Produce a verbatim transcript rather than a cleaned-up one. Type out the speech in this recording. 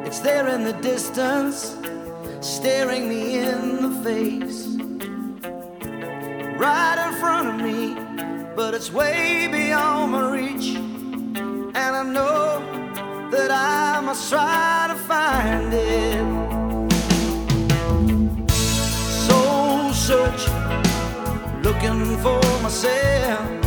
It's there in the distance, staring me in the face, right in front of me, but it's way beyond my reach. And I know that I must try to find it. Soul search, looking for myself.